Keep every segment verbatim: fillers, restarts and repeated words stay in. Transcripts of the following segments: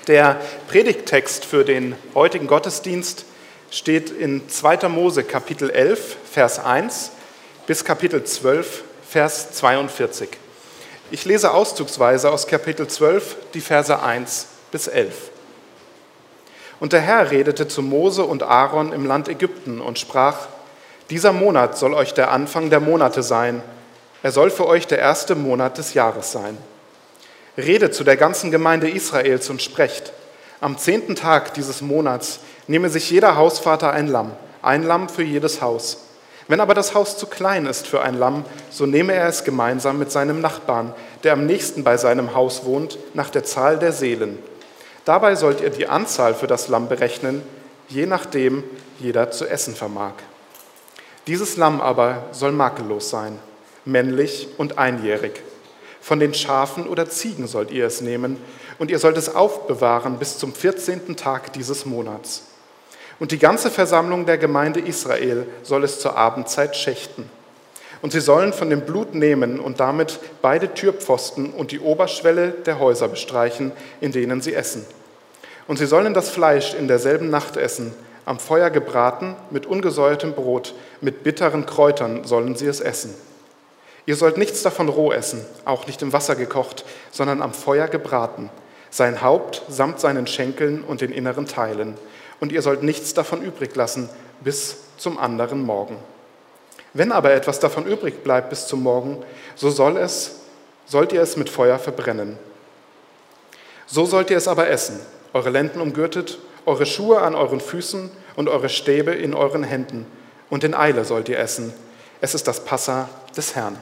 Der Predigttext für den heutigen Gottesdienst steht in zweiter Mose Kapitel elf, Vers eins bis Kapitel zwölf, Vers zweiundvierzig. Ich lese auszugsweise aus Kapitel zwölf die Verse eins bis elf. Und der Herr redete zu Mose und Aaron im Land Ägypten und sprach: Dieser Monat soll euch der Anfang der Monate sein. Er soll für euch der erste Monat des Jahres sein. Redet zu der ganzen Gemeinde Israels und sprecht: Am zehnten Tag dieses Monats nehme sich jeder Hausvater ein Lamm, ein Lamm für jedes Haus. Wenn aber das Haus zu klein ist für ein Lamm, so nehme er es gemeinsam mit seinem Nachbarn, der am nächsten bei seinem Haus wohnt, nach der Zahl der Seelen. Dabei sollt ihr die Anzahl für das Lamm berechnen, je nachdem jeder zu essen vermag. Dieses Lamm aber soll makellos sein, männlich und einjährig. Von den Schafen oder Ziegen sollt ihr es nehmen, und ihr sollt es aufbewahren bis zum vierzehnten Tag dieses Monats. Und die ganze Versammlung der Gemeinde Israel soll es zur Abendzeit schächten. Und sie sollen von dem Blut nehmen und damit beide Türpfosten und die Oberschwelle der Häuser bestreichen, in denen sie essen. Und sie sollen das Fleisch in derselben Nacht essen, am Feuer gebraten, mit ungesäuertem Brot, mit bitteren Kräutern sollen sie es essen. Ihr sollt nichts davon roh essen, auch nicht im Wasser gekocht, sondern am Feuer gebraten, sein Haupt samt seinen Schenkeln und den inneren Teilen. Und ihr sollt nichts davon übrig lassen bis zum anderen Morgen. Wenn aber etwas davon übrig bleibt bis zum Morgen, so soll es, sollt ihr es mit Feuer verbrennen. So sollt ihr es aber essen, eure Lenden umgürtet, eure Schuhe an euren Füßen und eure Stäbe in euren Händen. Und in Eile sollt ihr essen. Es ist das Passa des Herrn.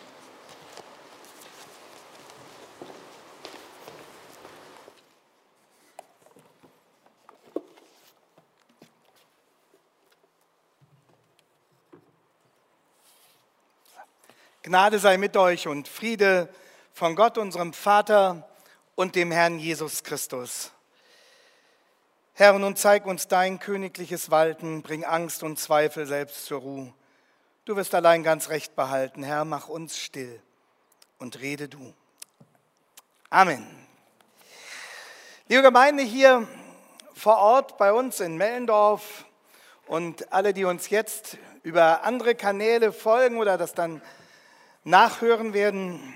Gnade sei mit euch und Friede von Gott, unserem Vater und dem Herrn Jesus Christus. Herr, nun zeig uns dein königliches Walten, bring Angst und Zweifel selbst zur Ruhe. Du wirst allein ganz recht behalten. Herr, mach uns still und rede du. Amen. Liebe Gemeinde hier vor Ort bei uns in Mellendorf und alle, die uns jetzt über andere Kanäle folgen oder das dann nachhören werden.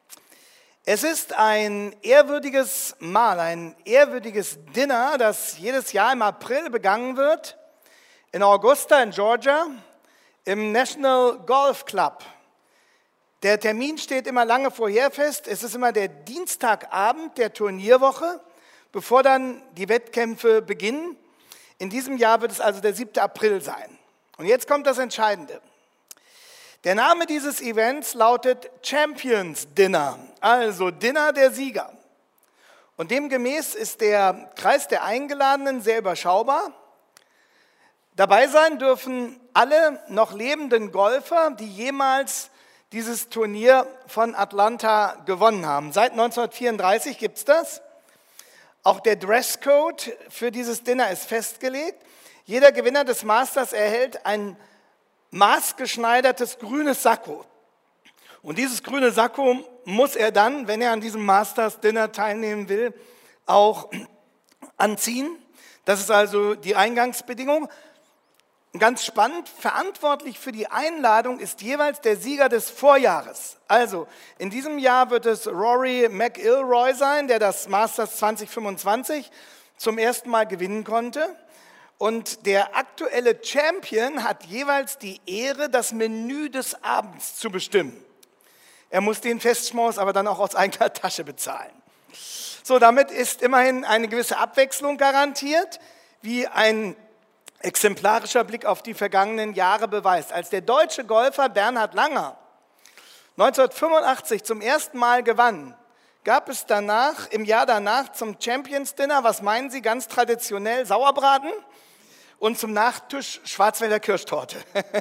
Es ist ein ehrwürdiges Mahl, ein ehrwürdiges Dinner, das jedes Jahr im April begangen wird, in Augusta in Georgia, im National Golf Club. Der Termin steht immer lange vorher fest. Es ist immer der Dienstagabend der Turnierwoche, bevor dann die Wettkämpfe beginnen. In diesem Jahr wird es also der siebte April sein. Und jetzt kommt das Entscheidende. Der Name dieses Events lautet Champions Dinner, also Dinner der Sieger. Und demgemäß ist der Kreis der Eingeladenen sehr überschaubar. Dabei sein dürfen alle noch lebenden Golfer, die jemals dieses Turnier von Atlanta gewonnen haben. Seit neunzehnhundertvierunddreißig gibt es das. Auch der Dresscode für dieses Dinner ist festgelegt. Jeder Gewinner des Masters erhält ein maßgeschneidertes grünes Sakko. Und dieses grüne Sakko muss er dann, wenn er an diesem Masters Dinner teilnehmen will, auch anziehen. Das ist also die Eingangsbedingung. Ganz spannend, verantwortlich für die Einladung ist jeweils der Sieger des Vorjahres. Also in diesem Jahr wird es Rory McIlroy sein, der das Masters zwanzig fünfundzwanzig zum ersten Mal gewinnen konnte. Und der aktuelle Champion hat jeweils die Ehre, das Menü des Abends zu bestimmen. Er muss den Festschmaus aber dann auch aus eigener Tasche bezahlen. So, damit ist immerhin eine gewisse Abwechslung garantiert, wie ein exemplarischer Blick auf die vergangenen Jahre beweist. Als der deutsche Golfer Bernhard Langer neunzehnhundertfünfundachtzig zum ersten Mal gewann, gab es danach, im Jahr danach zum Champions Dinner, was meinen Sie, ganz traditionell Sauerbraten und zum Nachtisch Schwarzwälder Kirschtorte.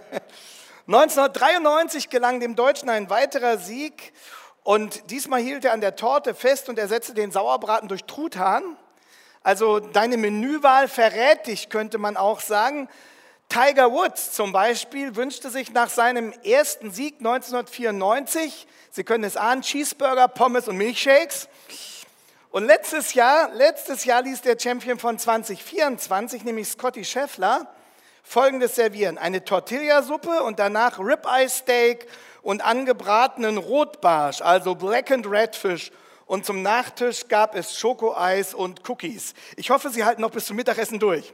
neunzehnhundertdreiundneunzig gelang dem Deutschen ein weiterer Sieg und diesmal hielt er an der Torte fest und ersetzte den Sauerbraten durch Truthahn. Also deine Menüwahl verrät dich, könnte man auch sagen. Tiger Woods zum Beispiel wünschte sich nach seinem ersten Sieg neunzehnhundertvierundneunzig, Sie können es ahnen, Cheeseburger, Pommes und Milchshakes. Und letztes Jahr, letztes Jahr ließ der Champion von zwanzig vierundzwanzig, nämlich Scotty Scheffler, Folgendes servieren. Eine Tortillasuppe und danach Ribeye Steak und angebratenen Rotbarsch, also Blackened Redfish. Und zum Nachtisch gab es Schokoeis und Cookies. Ich hoffe, Sie halten noch bis zum Mittagessen durch.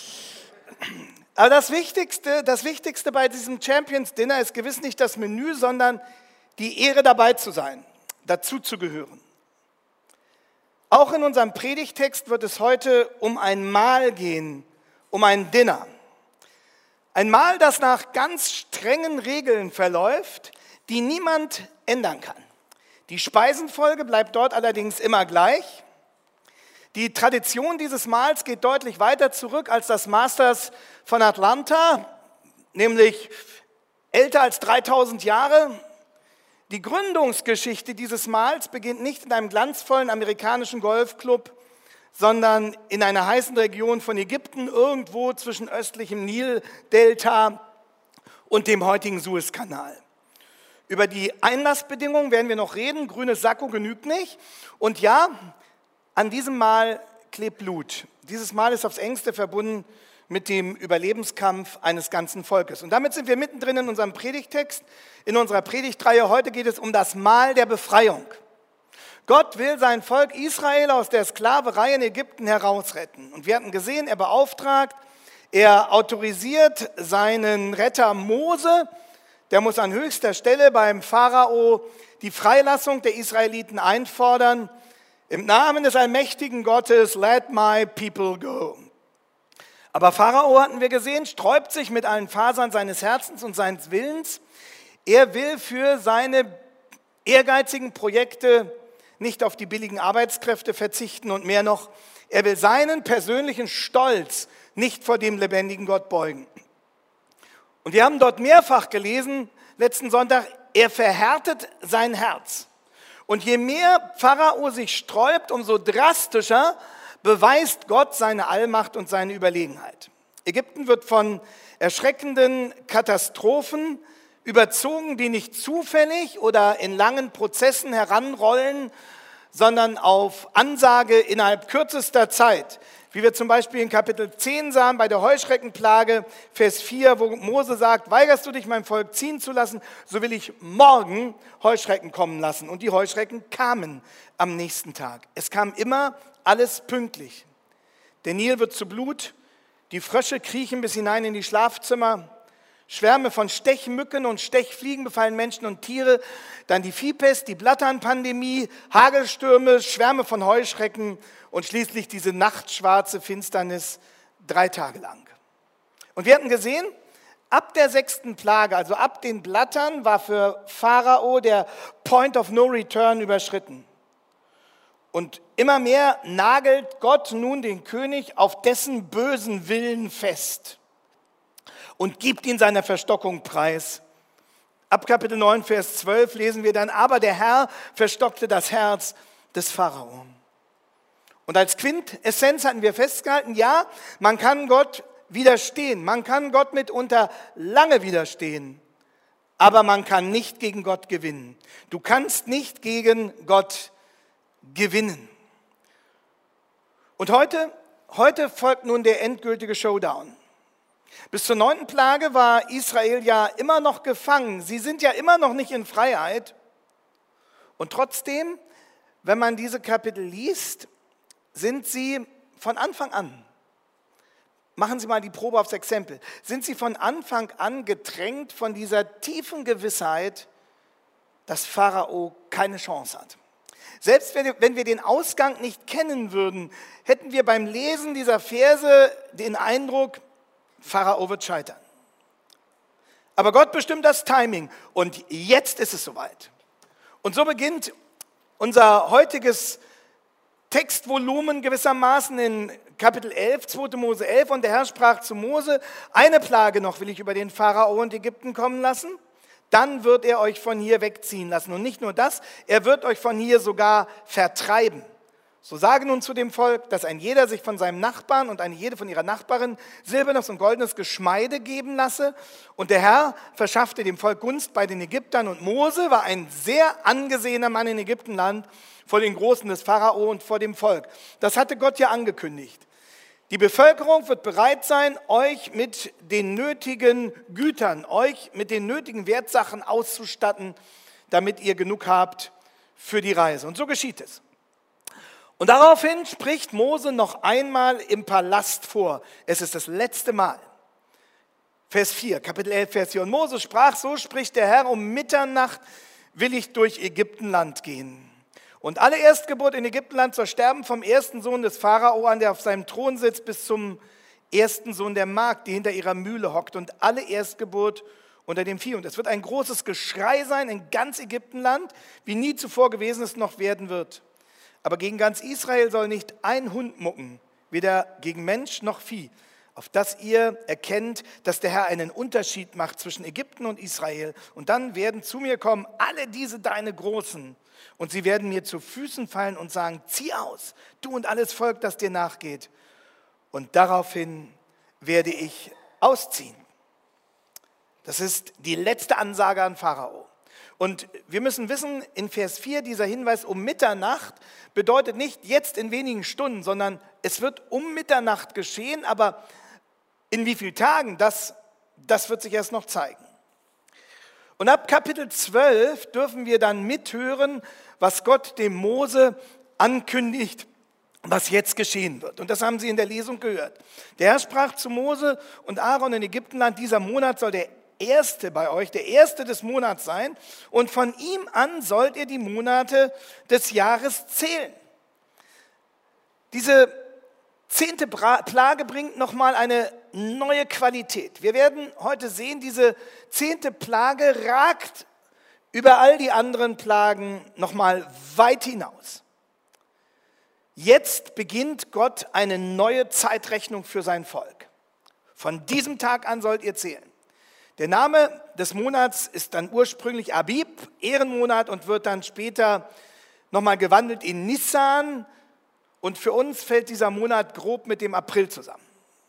Aber das Wichtigste, das Wichtigste bei diesem Champions Dinner ist gewiss nicht das Menü, sondern die Ehre dabei zu sein, dazu zu gehören. Auch in unserem Predigtext wird es heute um ein Mahl gehen, um ein Dinner. Ein Mahl, das nach ganz strengen Regeln verläuft, die niemand ändern kann. Die Speisenfolge bleibt dort allerdings immer gleich. Die Tradition dieses Mahls geht deutlich weiter zurück als das Masters von Atlanta, nämlich älter als dreitausend Jahre. Die Gründungsgeschichte dieses Mahls beginnt nicht in einem glanzvollen amerikanischen Golfclub, sondern in einer heißen Region von Ägypten, irgendwo zwischen östlichem Nildelta und dem heutigen Suezkanal. Über die Einlassbedingungen werden wir noch reden, grünes Sakko genügt nicht. Und ja, an diesem Mahl klebt Blut. Dieses Mahl ist aufs Engste verbunden mit dem Überlebenskampf eines ganzen Volkes. Und damit sind wir mittendrin in unserem Predigtext, in unserer Predigtreihe. Heute geht es um das Mahl der Befreiung. Gott will sein Volk Israel aus der Sklaverei in Ägypten herausretten. Und wir hatten gesehen, er beauftragt, er autorisiert seinen Retter Mose. Der muss an höchster Stelle beim Pharao die Freilassung der Israeliten einfordern. Im Namen des allmächtigen Gottes, let my people go. Aber Pharao, hatten wir gesehen, sträubt sich mit allen Fasern seines Herzens und seines Willens. Er will für seine ehrgeizigen Projekte nicht auf die billigen Arbeitskräfte verzichten und mehr noch, er will seinen persönlichen Stolz nicht vor dem lebendigen Gott beugen. Und wir haben dort mehrfach gelesen, letzten Sonntag, er verhärtet sein Herz. Und je mehr Pharao sich sträubt, umso drastischer beweist Gott seine Allmacht und seine Überlegenheit. Ägypten wird von erschreckenden Katastrophen überzogen, die nicht zufällig oder in langen Prozessen heranrollen, sondern auf Ansage innerhalb kürzester Zeit. Wie wir zum Beispiel in Kapitel zehn sahen, bei der Heuschreckenplage, Vers vier, wo Mose sagt, weigerst du dich, mein Volk ziehen zu lassen, so will ich morgen Heuschrecken kommen lassen. Und die Heuschrecken kamen am nächsten Tag. Es kam immer alles pünktlich. Der Nil wird zu Blut, die Frösche kriechen bis hinein in die Schlafzimmer, Schwärme von Stechmücken und Stechfliegen befallen Menschen und Tiere, dann die Viehpest, die Blatternpandemie, Hagelstürme, Schwärme von Heuschrecken und schließlich diese nachtschwarze Finsternis drei Tage lang. Und wir hatten gesehen, ab der sechsten Plage, also ab den Blattern, war für Pharao der Point of No Return überschritten. Und immer mehr nagelt Gott nun den König auf dessen bösen Willen fest und gibt ihn seiner Verstockung preis. Ab Kapitel neun, Vers zwölf lesen wir dann, aber der Herr verstockte das Herz des Pharao. Und als Quintessenz hatten wir festgehalten, ja, man kann Gott widerstehen, man kann Gott mitunter lange widerstehen, aber man kann nicht gegen Gott gewinnen. Du kannst nicht gegen Gott gewinnen. Und heute, heute folgt nun der endgültige Showdown. Bis zur neunten Plage war Israel ja immer noch gefangen. Sie sind ja immer noch nicht in Freiheit. Und trotzdem, wenn man diese Kapitel liest, sind sie von Anfang an, machen Sie mal die Probe aufs Exempel, sind sie von Anfang an gedrängt von dieser tiefen Gewissheit, dass Pharao keine Chance hat. Selbst wenn wir den Ausgang nicht kennen würden, hätten wir beim Lesen dieser Verse den Eindruck, Pharao wird scheitern. Aber Gott bestimmt das Timing und jetzt ist es soweit. Und so beginnt unser heutiges Textvolumen gewissermaßen in Kapitel elf, zweite Mose elf. Und der Herr sprach zu Mose, eine Plage noch will ich über den Pharao und Ägypten kommen lassen. Dann wird er euch von hier wegziehen lassen. Und nicht nur das, er wird euch von hier sogar vertreiben. So sage nun zu dem Volk, dass ein jeder sich von seinem Nachbarn und eine jede von ihrer Nachbarin silbernes und goldenes Geschmeide geben lasse. Und der Herr verschaffte dem Volk Gunst bei den Ägyptern. Und Mose war ein sehr angesehener Mann in Ägyptenland vor den Großen des Pharao und vor dem Volk. Das hatte Gott ja angekündigt. Die Bevölkerung wird bereit sein, euch mit den nötigen Gütern, euch mit den nötigen Wertsachen auszustatten, damit ihr genug habt für die Reise. Und so geschieht es. Und daraufhin spricht Mose noch einmal im Palast vor. Es ist das letzte Mal. Vers vier, Kapitel elf, Vers vier. Und Mose sprach, so spricht der Herr, um Mitternacht will ich durch Ägyptenland gehen. Und alle Erstgeburt in Ägyptenland soll sterben vom ersten Sohn des Pharao an, der auf seinem Thron sitzt, bis zum ersten Sohn der Magd, die hinter ihrer Mühle hockt. Und alle Erstgeburt unter dem Vieh. Und es wird ein großes Geschrei sein in ganz Ägyptenland, wie nie zuvor gewesen ist, noch werden wird. Aber gegen ganz Israel soll nicht ein Hund mucken, weder gegen Mensch noch Vieh, auf das ihr erkennt, dass der Herr einen Unterschied macht zwischen Ägypten und Israel. Und dann werden zu mir kommen alle diese deine Großen, und sie werden mir zu Füßen fallen und sagen, zieh aus, du und alles Volk, das dir nachgeht. Und daraufhin werde ich ausziehen. Das ist die letzte Ansage an Pharao. Und wir müssen wissen, in Vers vier, dieser Hinweis um Mitternacht bedeutet nicht jetzt in wenigen Stunden, sondern es wird um Mitternacht geschehen, aber in wie vielen Tagen, das, das wird sich erst noch zeigen. Und ab Kapitel zwölf dürfen wir dann mithören, was Gott dem Mose ankündigt, was jetzt geschehen wird. Und das haben Sie in der Lesung gehört. Der Herr sprach zu Mose und Aaron in Ägyptenland, dieser Monat soll der Erste bei euch, der Erste des Monats sein, und von ihm an sollt ihr die Monate des Jahres zählen. Diese zehnte Plage bringt nochmal eine neue Qualität. Wir werden heute sehen, diese zehnte Plage ragt über all die anderen Plagen nochmal weit hinaus. Jetzt beginnt Gott eine neue Zeitrechnung für sein Volk. Von diesem Tag an sollt ihr zählen. Der Name des Monats ist dann ursprünglich Abib, Ehrenmonat, und wird dann später nochmal gewandelt in Nissan. Und für uns fällt dieser Monat grob mit dem April zusammen.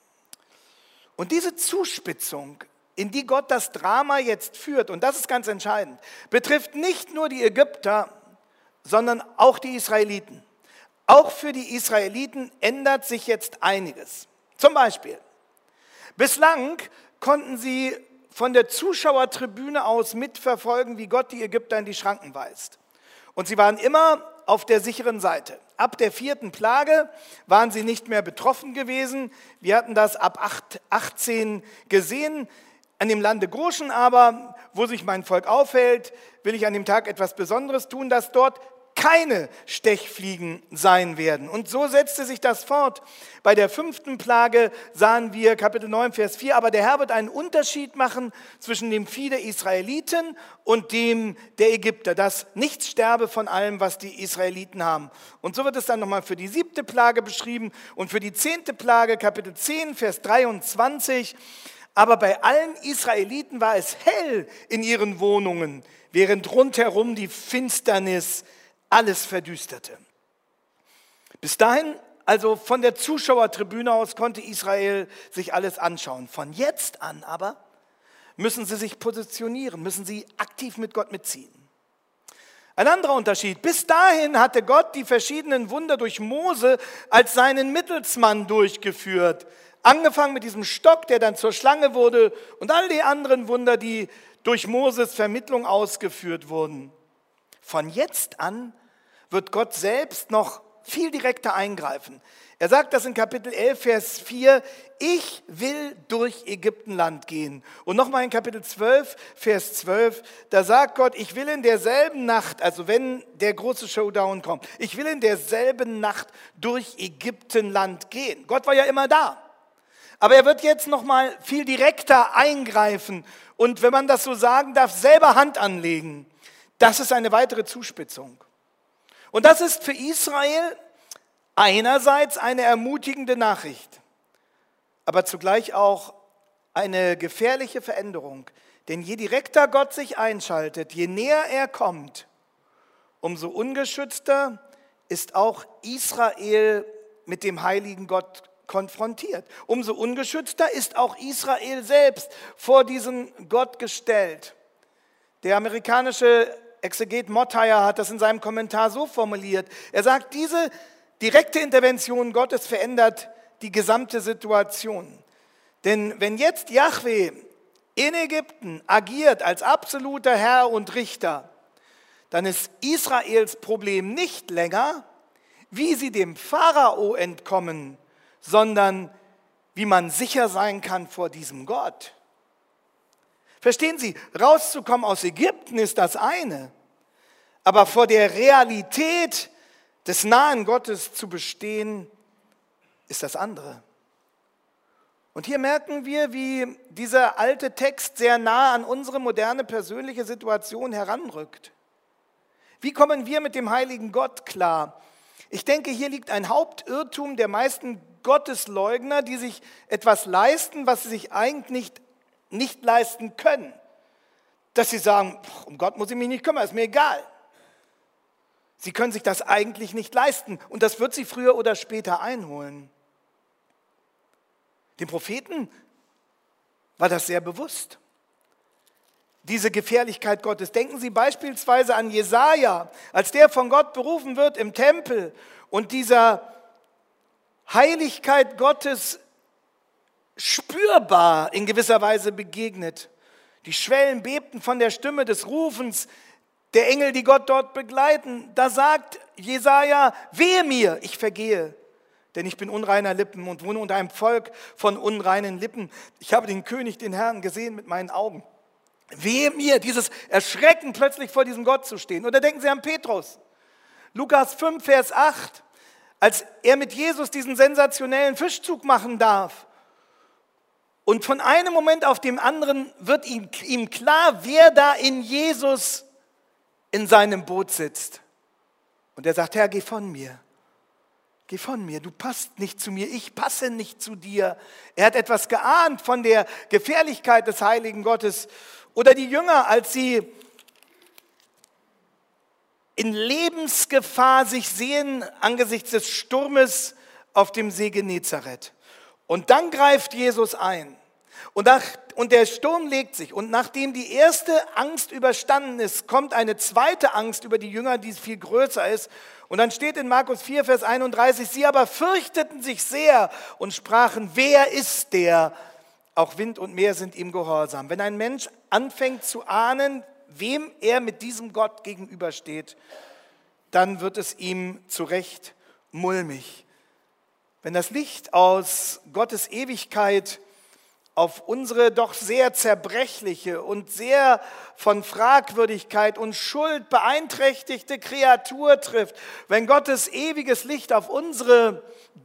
Und diese Zuspitzung, in die Gott das Drama jetzt führt, und das ist ganz entscheidend, betrifft nicht nur die Ägypter, sondern auch die Israeliten. Auch für die Israeliten ändert sich jetzt einiges. Zum Beispiel, bislang konnten sie von der Zuschauertribüne aus mitverfolgen, wie Gott die Ägypter in die Schranken weist. Und sie waren immer auf der sicheren Seite. Ab der vierten Plage waren sie nicht mehr betroffen gewesen. Wir hatten das ab achtzehn gesehen. An dem Lande Goshen aber, wo sich mein Volk aufhält, will ich an dem Tag etwas Besonderes tun, dass dort keine Stechfliegen sein werden. Und so setzte sich das fort. Bei der fünften Plage sahen wir Kapitel neun, Vers vier, aber der Herr wird einen Unterschied machen zwischen dem Vieh der Israeliten und dem der Ägypter, dass nichts sterbe von allem, was die Israeliten haben. Und so wird es dann nochmal für die siebte Plage beschrieben und für die zehnte Plage, Kapitel zehn, Vers dreiundzwanzig. Aber bei allen Israeliten war es hell in ihren Wohnungen, während rundherum die Finsternis alles verdüsterte. Bis dahin, also von der Zuschauertribüne aus, konnte Israel sich alles anschauen. Von jetzt an aber müssen sie sich positionieren, müssen sie aktiv mit Gott mitziehen. Ein anderer Unterschied. Bis dahin hatte Gott die verschiedenen Wunder durch Mose als seinen Mittelsmann durchgeführt. Angefangen mit diesem Stock, der dann zur Schlange wurde, und all die anderen Wunder, die durch Moses Vermittlung ausgeführt wurden. Von jetzt an wird Gott selbst noch viel direkter eingreifen. Er sagt das in Kapitel elf, Vers vier, ich will durch Ägyptenland gehen. Und nochmal in Kapitel zwölf, Vers zwölf, da sagt Gott, ich will in derselben Nacht, also wenn der große Showdown kommt, ich will in derselben Nacht durch Ägyptenland gehen. Gott war ja immer da. Aber er wird jetzt nochmal viel direkter eingreifen und, wenn man das so sagen darf, selber Hand anlegen. Das ist eine weitere Zuspitzung. Und das ist für Israel einerseits eine ermutigende Nachricht, aber zugleich auch eine gefährliche Veränderung. Denn je direkter Gott sich einschaltet, je näher er kommt, umso ungeschützter, ist auch Israel mit dem heiligen Gott konfrontiert. Umso ungeschützter ist auch Israel selbst vor diesen Gott gestellt. Der amerikanische Exeget Motteyer hat das in seinem Kommentar so formuliert. Er sagt, diese direkte Intervention Gottes verändert die gesamte Situation. Denn wenn jetzt Jahwe in Ägypten agiert als absoluter Herr und Richter, dann ist Israels Problem nicht länger, wie sie dem Pharao entkommen, sondern wie man sicher sein kann vor diesem Gott. Verstehen Sie, rauszukommen aus Ägypten ist das eine, aber vor der Realität des nahen Gottes zu bestehen, ist das andere. Und hier merken wir, wie dieser alte Text sehr nah an unsere moderne persönliche Situation heranrückt. Wie kommen wir mit dem heiligen Gott klar? Ich denke, hier liegt ein Hauptirrtum der meisten Gottesleugner, die sich etwas leisten, was sie sich eigentlich nicht, nicht leisten können. Dass sie sagen, um Gott muss ich mich nicht kümmern, ist mir egal. Sie können sich das eigentlich nicht leisten und das wird sie früher oder später einholen. Dem Propheten war das sehr bewusst. Diese Gefährlichkeit Gottes. Denken Sie beispielsweise an Jesaja, als der von Gott berufen wird im Tempel und dieser Heiligkeit Gottes spürbar in gewisser Weise begegnet. Die Schwellen bebten von der Stimme des Rufens der Engel, die Gott dort begleiten. Da sagt Jesaja, wehe mir, ich vergehe, denn ich bin unreiner Lippen und wohne unter einem Volk von unreinen Lippen. Ich habe den König, den Herrn, gesehen mit meinen Augen. Wehe mir, dieses Erschrecken, plötzlich vor diesem Gott zu stehen. Oder denken Sie an Petrus. Lukas fünf, Vers acht, als er mit Jesus diesen sensationellen Fischzug machen darf. Und von einem Moment auf den anderen wird ihm, ihm klar, wer da in Jesus in seinem Boot sitzt. Und er sagt, Herr, geh von mir. Geh von mir, du passt nicht zu mir, ich passe nicht zu dir. Er hat etwas geahnt von der Gefährlichkeit des heiligen Gottes. Oder die Jünger, als sie in Lebensgefahr sich sehen angesichts des Sturmes auf dem See Genezareth. Und dann greift Jesus ein. Und, nach, und der Sturm legt sich. Und nachdem die erste Angst überstanden ist, kommt eine zweite Angst über die Jünger, die viel größer ist. Und dann steht in Markus vier, Vers einunddreißig, sie aber fürchteten sich sehr und sprachen, wer ist der? Auch Wind und Meer sind ihm gehorsam. Wenn ein Mensch anfängt zu ahnen, wem er mit diesem Gott gegenübersteht, dann wird es ihm zu Recht mulmig. Wenn das Licht aus Gottes Ewigkeit auf unsere doch sehr zerbrechliche und sehr von Fragwürdigkeit und Schuld beeinträchtigte Kreatur trifft, wenn Gottes ewiges Licht auf unsere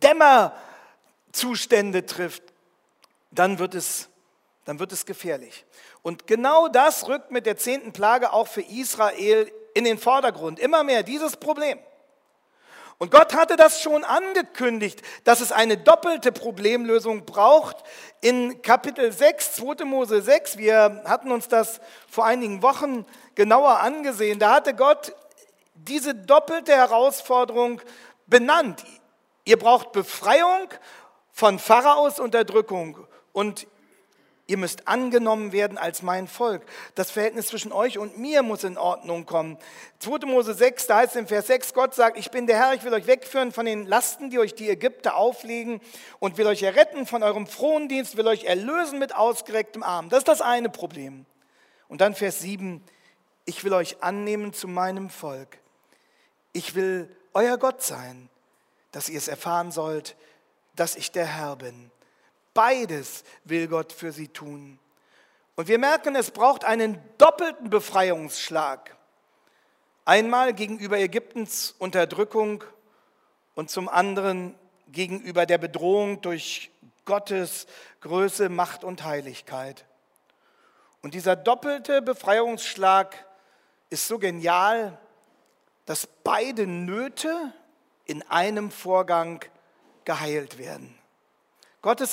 Dämmerzustände trifft, dann wird es, dann wird es gefährlich. Und genau das rückt mit der zehnten Plage auch für Israel in den Vordergrund. Immer mehr dieses Problem. Und Gott hatte das schon angekündigt, dass es eine doppelte Problemlösung braucht. In Kapitel sechs, zweiter Mose sechs, wir hatten uns das vor einigen Wochen genauer angesehen, da hatte Gott diese doppelte Herausforderung benannt. Ihr braucht Befreiung von Pharaos Unterdrückung und ihr müsst angenommen werden als mein Volk. Das Verhältnis zwischen euch und mir muss in Ordnung kommen. zweiter Mose sechs, da heißt es im Vers sechs, Gott sagt, ich bin der Herr, ich will euch wegführen von den Lasten, die euch die Ägypter auflegen und will euch erretten von eurem Frondienst, will euch erlösen mit ausgerecktem Arm. Das ist das eine Problem. Und dann Vers sieben, ich will euch annehmen zu meinem Volk. Ich will euer Gott sein, dass ihr es erfahren sollt, dass ich der Herr bin. Beides will Gott für sie tun. Und wir merken, es braucht einen doppelten Befreiungsschlag. Einmal gegenüber Ägyptens Unterdrückung und zum anderen gegenüber der Bedrohung durch Gottes Größe, Macht und Heiligkeit. Und dieser doppelte Befreiungsschlag ist so genial, dass beide Nöte in einem Vorgang geheilt werden. Gottes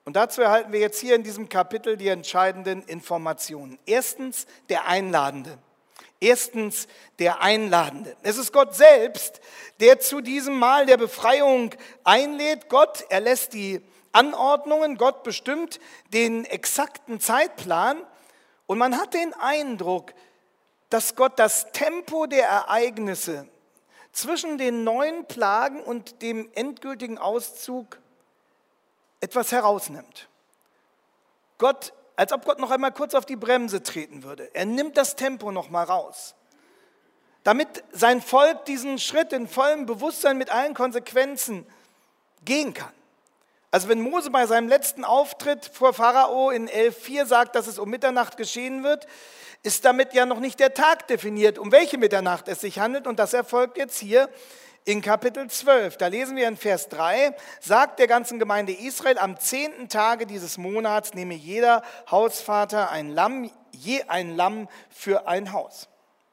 Und dazu erhalten wir jetzt hier in diesem Kapitel die entscheidenden Informationen. Erstens, der Einladende. Erstens, der Einladende. Es ist Gott selbst, der zu diesem Mahl der Befreiung einlädt. Gott erlässt die Anordnungen, Gott bestimmt den exakten Zeitplan. Und man hat den Eindruck, dass Gott das Tempo der Ereignisse zwischen den neun Plagen und dem endgültigen Auszug etwas herausnimmt. Gott, als ob Gott noch einmal kurz auf die Bremse treten würde. Er nimmt das Tempo noch mal raus, damit sein Volk diesen Schritt in vollem Bewusstsein mit allen Konsequenzen gehen kann. Also wenn Mose bei seinem letzten Auftritt vor Pharao in elf vier sagt, dass es um Mitternacht geschehen wird, ist damit ja noch nicht der Tag definiert, um welche Mitternacht es sich handelt. Und das erfolgt jetzt hier in Kapitel zwölf. Da lesen wir in Vers drei, sagt der ganzen Gemeinde Israel, am zehnten Tage dieses Monats nehme jeder Hausvater ein Lamm, je ein Lamm für ein Haus.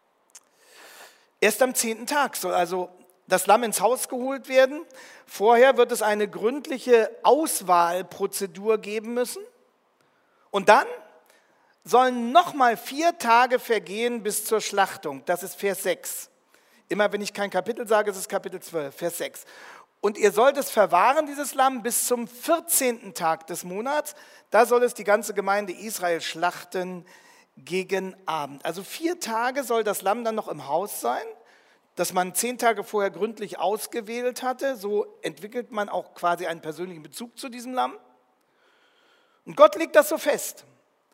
Erst am zehnten Tag soll also das Lamm ins Haus geholt werden. Vorher wird es eine gründliche Auswahlprozedur geben müssen. Und dann sollen nochmal vier Tage vergehen bis zur Schlachtung. Das ist Vers sechs. Immer wenn ich kein Kapitel sage, ist es Kapitel zwölf, Vers sechs. Und ihr sollt es verwahren, dieses Lamm, bis zum vierzehnten Tag des Monats. Da soll es die ganze Gemeinde Israel schlachten gegen Abend. Also vier Tage soll das Lamm dann noch im Haus sein, das man zehn Tage vorher gründlich ausgewählt hatte. So entwickelt man auch quasi einen persönlichen Bezug zu diesem Lamm. Und Gott legt das so fest.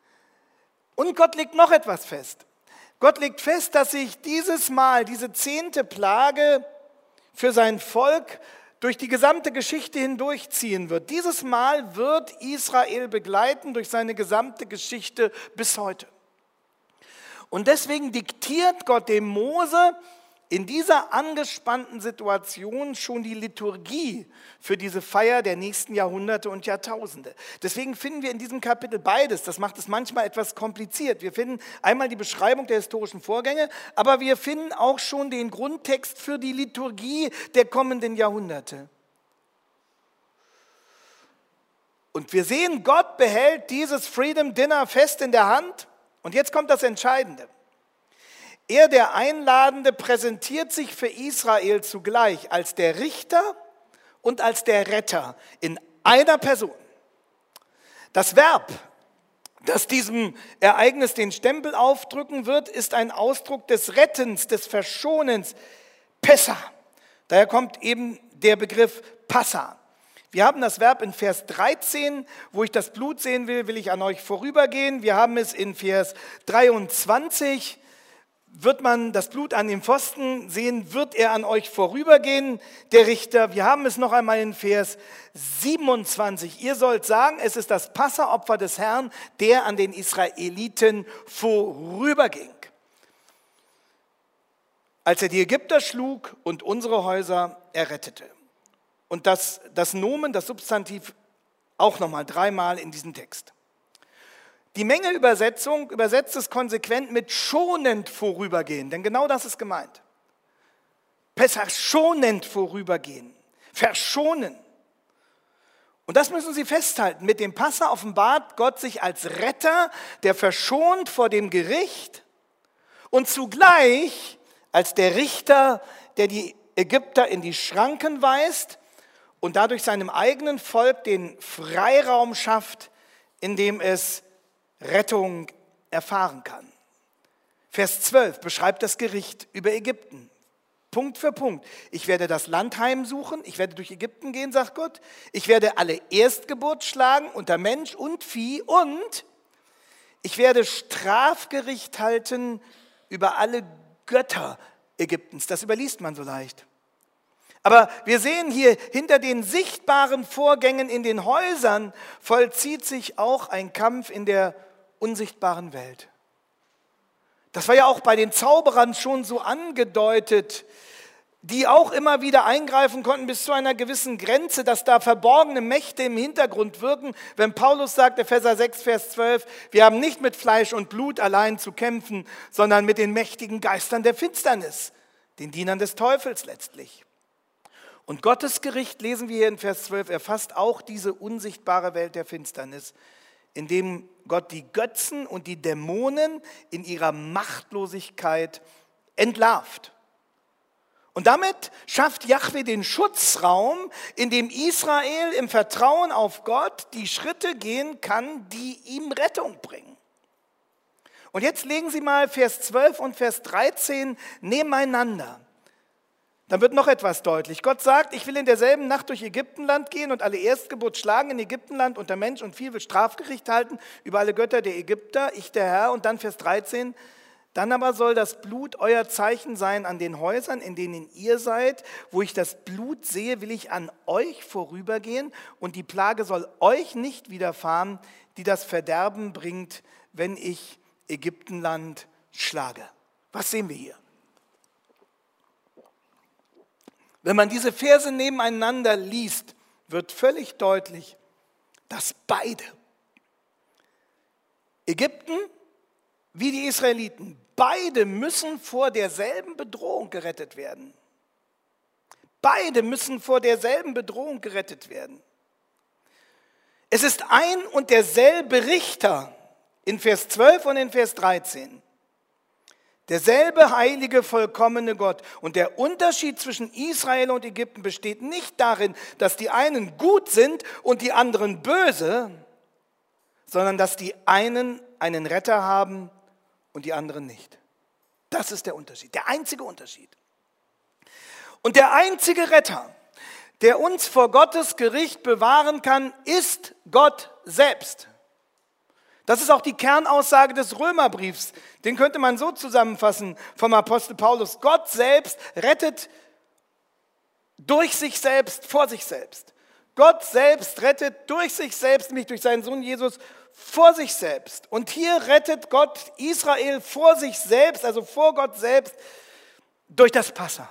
Und Gott legt noch etwas fest. Gott legt fest, dass sich dieses Mal, diese zehnte Plage für sein Volk durch die gesamte Geschichte hindurchziehen wird. Dieses Mal wird Israel begleiten durch seine gesamte Geschichte bis heute. Und deswegen diktiert Gott dem Mose in dieser angespannten Situation schon die Liturgie für diese Feier der nächsten Jahrhunderte und Jahrtausende. Deswegen finden wir in diesem Kapitel beides. Das macht es manchmal etwas kompliziert. Wir finden einmal die Beschreibung der historischen Vorgänge, aber wir finden auch schon den Grundtext für die Liturgie der kommenden Jahrhunderte. Und wir sehen, Gott behält dieses Freedom Dinner fest in der Hand. Und jetzt kommt das Entscheidende. Er, der Einladende, präsentiert sich für Israel zugleich als der Richter und als der Retter in einer Person. Das Verb, das diesem Ereignis den Stempel aufdrücken wird, ist ein Ausdruck des Rettens, des Verschonens, Pessa. Daher kommt eben der Begriff Passa. Wir haben das Verb in Vers dreizehn, wo ich das Blut sehen will, will ich an euch vorübergehen. Wir haben es in Vers dreiundzwanzig, wird man das Blut an dem Pfosten sehen, wird er an euch vorübergehen, der Richter. Wir haben es noch einmal in Vers siebenundzwanzig. Ihr sollt sagen, es ist das Passaopfer des Herrn, der an den Israeliten vorüberging, als er die Ägypter schlug und unsere Häuser errettete. Und das, das Nomen, das Substantiv, auch nochmal dreimal in diesem Text. Die Menge-Übersetzung übersetzt es konsequent mit schonend vorübergehen, denn genau das ist gemeint. Pessach schonend vorübergehen, verschonen. Und das müssen Sie festhalten. Mit dem Passa offenbart Gott sich als Retter, der verschont vor dem Gericht und zugleich als der Richter, der die Ägypter in die Schranken weist und dadurch seinem eigenen Volk den Freiraum schafft, in dem es Rettung erfahren kann. Vers zwölf beschreibt das Gericht über Ägypten. Punkt für Punkt. Ich werde das Land heimsuchen, ich werde durch Ägypten gehen, sagt Gott. Ich werde alle Erstgeburt schlagen unter Mensch und Vieh und ich werde Strafgericht halten über alle Götter Ägyptens. Das überliest man so leicht. Aber wir sehen hier, hinter den sichtbaren Vorgängen in den Häusern vollzieht sich auch ein Kampf in der unsichtbaren Welt. Das war ja auch bei den Zauberern schon so angedeutet, die auch immer wieder eingreifen konnten bis zu einer gewissen Grenze, dass da verborgene Mächte im Hintergrund wirken. Wenn Paulus sagt, Epheser sechs, Vers zwölf, wir haben nicht mit Fleisch und Blut allein zu kämpfen, sondern mit den mächtigen Geistern der Finsternis, den Dienern des Teufels letztlich. Und Gottes Gericht, lesen wir hier in Vers zwölf, erfasst auch diese unsichtbare Welt der Finsternis, in dem Gott die Götzen und die Dämonen in ihrer Machtlosigkeit entlarvt. Und damit schafft Jahwe den Schutzraum, in dem Israel im Vertrauen auf Gott die Schritte gehen kann, die ihm Rettung bringen. Und jetzt legen Sie mal Vers zwölf und Vers dreizehn nebeneinander. Dann wird noch etwas deutlich. Gott sagt, ich will in derselben Nacht durch Ägyptenland gehen und alle Erstgeburt schlagen in Ägyptenland unter Mensch und Vieh will Strafgericht halten über alle Götter der Ägypter, ich der Herr. Und dann Vers dreizehn, dann aber soll das Blut euer Zeichen sein an den Häusern, in denen ihr seid. Wo ich das Blut sehe, will ich an euch vorübergehen und die Plage soll euch nicht widerfahren, die das Verderben bringt, wenn ich Ägyptenland schlage. Was sehen wir hier? Wenn man diese Verse nebeneinander liest, wird völlig deutlich, dass beide, Ägypten wie die Israeliten, beide müssen vor derselben Bedrohung gerettet werden. Beide müssen vor derselben Bedrohung gerettet werden. Es ist ein und derselbe Richter in Vers zwölf und in Vers dreizehn. Derselbe heilige, vollkommene Gott. Und der Unterschied zwischen Israel und Ägypten besteht nicht darin, dass die einen gut sind und die anderen böse, sondern dass die einen einen Retter haben und die anderen nicht. Das ist der Unterschied, der einzige Unterschied. Und der einzige Retter, der uns vor Gottes Gericht bewahren kann, ist Gott selbst. Das ist auch die Kernaussage des Römerbriefs. Den könnte man so zusammenfassen vom Apostel Paulus. Gott selbst rettet durch sich selbst, vor sich selbst. Gott selbst rettet durch sich selbst, nämlich durch seinen Sohn Jesus, vor sich selbst. Und hier rettet Gott Israel vor sich selbst, also vor Gott selbst, durch das Passa.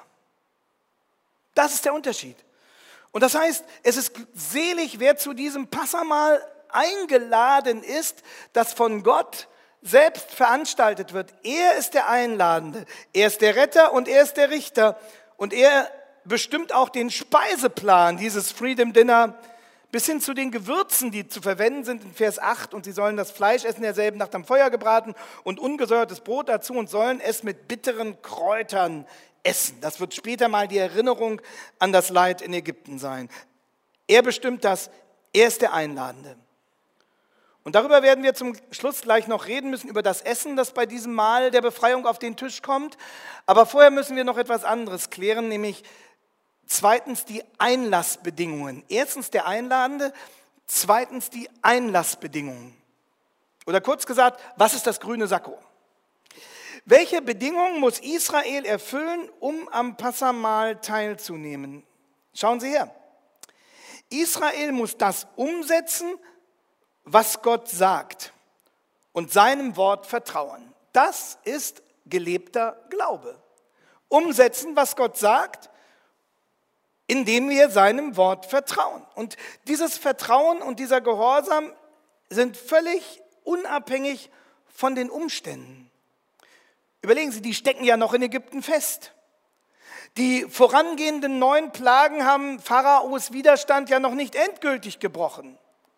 Das ist der Unterschied. Und das heißt, es ist selig, wer zu diesem Passamal eingeladen ist, das von Gott selbst veranstaltet wird. Er ist der Einladende, er ist der Retter und er ist der Richter und er bestimmt auch den Speiseplan dieses Freedom Dinner bis hin zu den Gewürzen, die zu verwenden sind in Vers acht und sie sollen das Fleisch essen derselben Nacht am Feuer gebraten und ungesäuertes Brot dazu und sollen es mit bitteren Kräutern essen. Das wird später mal die Erinnerung an das Leid in Ägypten sein. Er bestimmt das, er ist der Einladende. Und darüber werden wir zum Schluss gleich noch reden müssen, über das Essen, das bei diesem Mahl der Befreiung auf den Tisch kommt. Aber vorher müssen wir noch etwas anderes klären, nämlich zweitens die Einlassbedingungen. Erstens der Einladende, zweitens die Einlassbedingungen. Oder kurz gesagt, was ist das grüne Sakko? Welche Bedingungen muss Israel erfüllen, um am Passamahl teilzunehmen? Schauen Sie her. Israel muss das umsetzen, was Gott sagt und seinem Wort vertrauen. Das ist gelebter Glaube. Umsetzen, was Gott sagt, indem wir seinem Wort vertrauen. Und dieses Vertrauen und dieser Gehorsam sind völlig unabhängig von den Umständen. Überlegen Sie, die stecken ja noch in Ägypten fest. Die vorangehenden neun Plagen haben Pharaos Widerstand ja noch nicht endgültig gebrochen.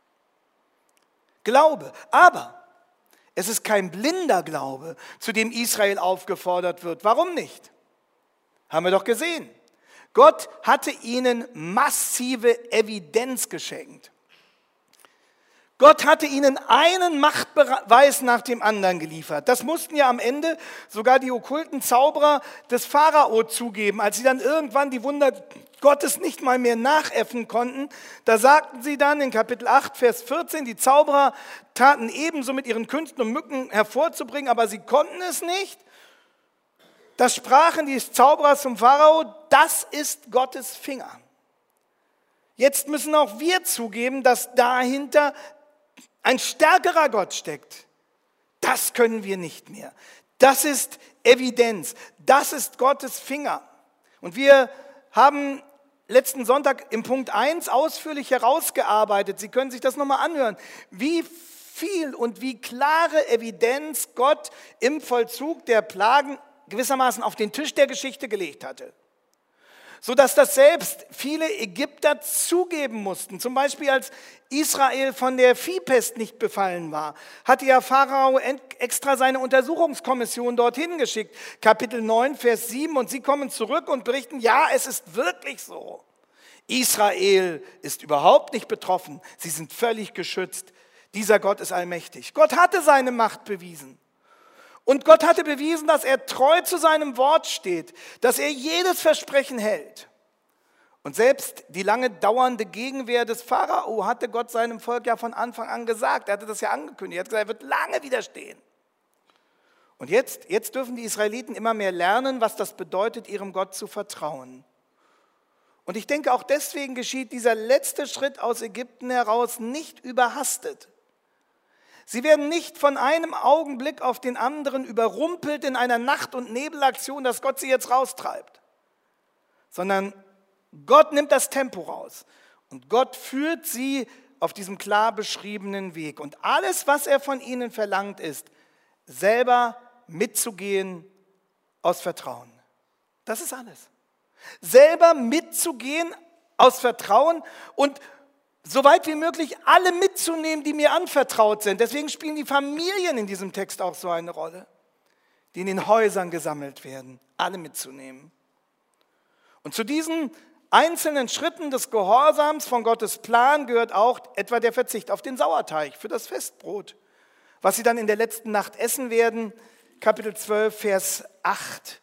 Glaube, aber es ist kein blinder Glaube, zu dem Israel aufgefordert wird. Warum nicht? Haben wir doch gesehen. Gott hatte ihnen massive Evidenz geschenkt. Gott hatte ihnen einen Machtbeweis nach dem anderen geliefert. Das mussten ja am Ende sogar die okkulten Zauberer des Pharao zugeben. Als sie dann irgendwann die Wunder Gottes nicht mal mehr nachäffen konnten, da sagten sie dann in Kapitel acht, Vers vierzehn, die Zauberer taten ebenso mit ihren Künsten, um Mücken hervorzubringen, aber sie konnten es nicht. Da sprachen die Zauberer zum Pharao, das ist Gottes Finger. Jetzt müssen auch wir zugeben, dass dahinter ein stärkerer Gott steckt. Das können wir nicht mehr. Das ist Evidenz. Das ist Gottes Finger. Und wir haben letzten Sonntag im Punkt eins ausführlich herausgearbeitet. Sie können sich das nochmal anhören, wie viel und wie klare Evidenz Gott im Vollzug der Plagen gewissermaßen auf den Tisch der Geschichte gelegt hatte. sodass das selbst viele Ägypter zugeben mussten. Zum Beispiel als Israel von der Viehpest nicht befallen war, hatte ja Pharao extra seine Untersuchungskommission dorthin geschickt. Kapitel neun, Vers sieben. Und sie kommen zurück und berichten, ja, es ist wirklich so. Israel ist überhaupt nicht betroffen. Sie sind völlig geschützt. Dieser Gott ist allmächtig. Gott hatte seine Macht bewiesen. Und Gott hatte bewiesen, dass er treu zu seinem Wort steht, dass er jedes Versprechen hält. Und selbst die lange dauernde Gegenwehr des Pharao hatte Gott seinem Volk ja von Anfang an gesagt. Er hatte das ja angekündigt. Er hat gesagt, er wird lange widerstehen. Und jetzt, jetzt dürfen die Israeliten immer mehr lernen, was das bedeutet, ihrem Gott zu vertrauen. Und ich denke, auch deswegen geschieht dieser letzte Schritt aus Ägypten heraus nicht überhastet. Sie werden nicht von einem Augenblick auf den anderen überrumpelt in einer Nacht- und Nebelaktion, dass Gott sie jetzt raustreibt. Sondern Gott nimmt das Tempo raus und Gott führt sie auf diesem klar beschriebenen Weg. Und alles, was er von ihnen verlangt, ist, selber mitzugehen aus Vertrauen. Das ist alles. Selber mitzugehen aus Vertrauen und so weit wie möglich alle mitzunehmen, die mir anvertraut sind. Deswegen spielen die Familien in diesem Text auch so eine Rolle, die in den Häusern gesammelt werden, alle mitzunehmen. Und zu diesen einzelnen Schritten des Gehorsams von Gottes Plan gehört auch etwa der Verzicht auf den Sauerteig für das Festbrot, was sie dann in der letzten Nacht essen werden, Kapitel zwölf, Vers acht.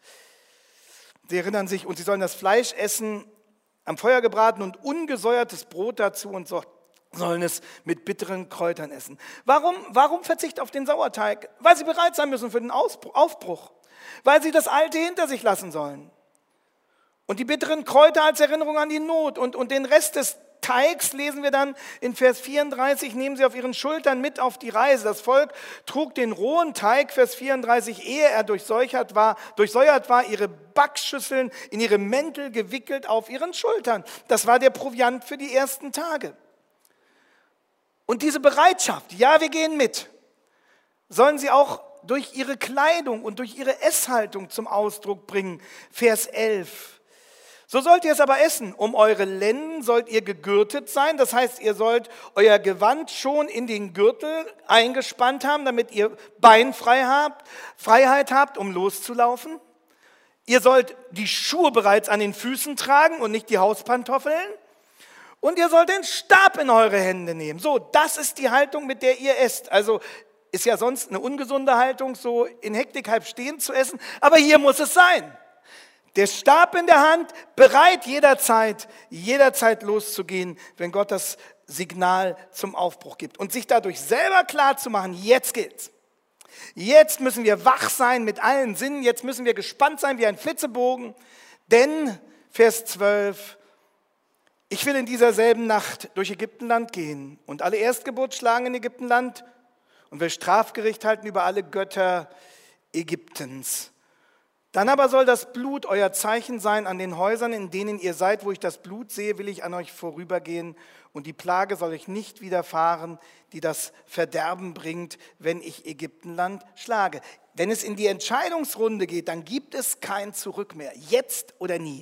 Sie erinnern sich, und sie sollen das Fleisch essen, am Feuer gebraten und ungesäuertes Brot dazu und so, sollen es mit bitteren Kräutern essen. Warum, warum Verzicht auf den Sauerteig? Weil sie bereit sein müssen für den Aufbruch, weil sie das Alte hinter sich lassen sollen. Und die bitteren Kräuter als Erinnerung an die Not und, und den Rest des Teigs lesen wir dann in Vers vierunddreißig, nehmen sie auf ihren Schultern mit auf die Reise. Das Volk trug den rohen Teig, Vers vierunddreißig, ehe er durchsäuert war, durchsäuert war, ihre Backschüsseln in ihre Mäntel gewickelt auf ihren Schultern. Das war der Proviant für die ersten Tage. Und diese Bereitschaft, ja, wir gehen mit, sollen sie auch durch ihre Kleidung und durch ihre Esshaltung zum Ausdruck bringen. Vers elf. So sollt ihr es aber essen. Um eure Lenden sollt ihr gegürtet sein. Das heißt, ihr sollt euer Gewand schon in den Gürtel eingespannt haben, damit ihr beinfrei habt, Freiheit habt, um loszulaufen. Ihr sollt die Schuhe bereits an den Füßen tragen und nicht die Hauspantoffeln. Und ihr sollt den Stab in eure Hände nehmen. So, das ist die Haltung, mit der ihr esst. Also ist ja sonst eine ungesunde Haltung, so in Hektik halb stehend zu essen. Aber hier muss es sein. Der Stab in der Hand, bereit jederzeit, jederzeit loszugehen, wenn Gott das Signal zum Aufbruch gibt. Und sich dadurch selber klar zu machen, jetzt geht's. Jetzt müssen wir wach sein mit allen Sinnen, jetzt müssen wir gespannt sein wie ein Flitzebogen. Denn, Vers zwölf, ich will in dieser selben Nacht durch Ägyptenland gehen und alle Erstgeburt schlagen in Ägyptenland und will Strafgericht halten über alle Götter Ägyptens. Dann aber soll das Blut euer Zeichen sein an den Häusern, in denen ihr seid. Wo ich das Blut sehe, will ich an euch vorübergehen. Und die Plage soll euch nicht widerfahren, die das Verderben bringt, wenn ich Ägyptenland schlage. Wenn es in die Entscheidungsrunde geht, dann gibt es kein Zurück mehr. Jetzt oder nie.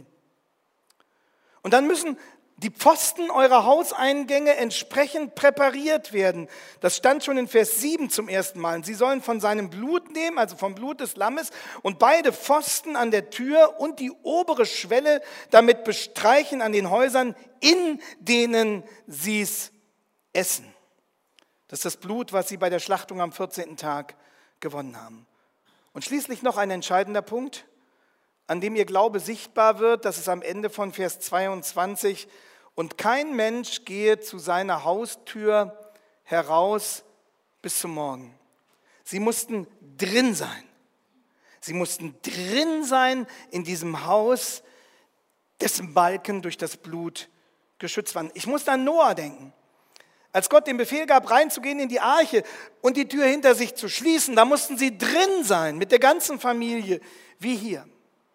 Und dann müssen die Pfosten eurer Hauseingänge entsprechend präpariert werden. Das stand schon in Vers sieben zum ersten Mal. Sie sollen von seinem Blut nehmen, also vom Blut des Lammes, und beide Pfosten an der Tür und die obere Schwelle damit bestreichen an den Häusern, in denen sie es essen. Das ist das Blut, was sie bei der Schlachtung am vierzehnten Tag gewonnen haben. Und schließlich noch ein entscheidender Punkt, an dem ihr Glaube sichtbar wird, das ist am Ende von Vers zweiundzwanzig. Und kein Mensch gehe zu seiner Haustür heraus bis zum Morgen. Sie mussten drin sein. Sie mussten drin sein in diesem Haus, dessen Balken durch das Blut geschützt waren. Ich muss an Noah denken. Als Gott den Befehl gab, reinzugehen in die Arche und die Tür hinter sich zu schließen, da mussten sie drin sein, mit der ganzen Familie, wie hier.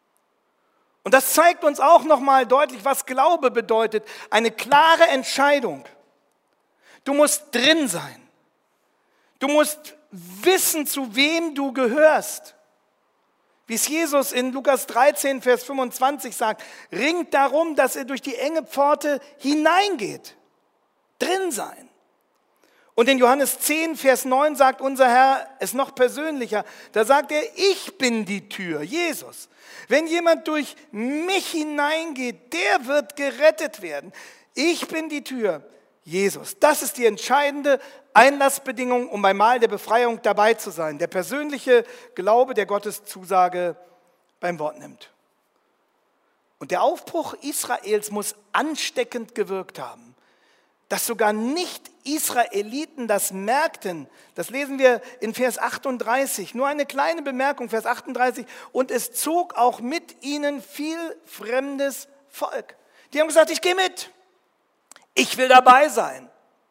Und das zeigt uns auch nochmal deutlich, was Glaube bedeutet. Eine klare Entscheidung. Du musst drin sein. Du musst wissen, zu wem du gehörst. Wie es Jesus in Lukas dreizehn, Vers fünfundzwanzig sagt, ringt darum, dass ihr durch die enge Pforte hineingeht. Drin sein. Und in Johannes zehn, Vers neun sagt unser Herr es noch persönlicher. Da sagt er, ich bin die Tür, Jesus. Wenn jemand durch mich hineingeht, der wird gerettet werden. Ich bin die Tür, Jesus. Das ist die entscheidende Einlassbedingung, um beim Mahl der Befreiung dabei zu sein. Der persönliche Glaube, der Gottes Zusage beim Wort nimmt. Und der Aufbruch Israels muss ansteckend gewirkt haben. Dass sogar Nicht-Israeliten das merkten, das lesen wir in Vers achtunddreißig. Nur eine kleine Bemerkung, Vers achtunddreißig. Und es zog auch mit ihnen viel fremdes Volk. Die haben gesagt, ich gehe mit. Ich will dabei sein.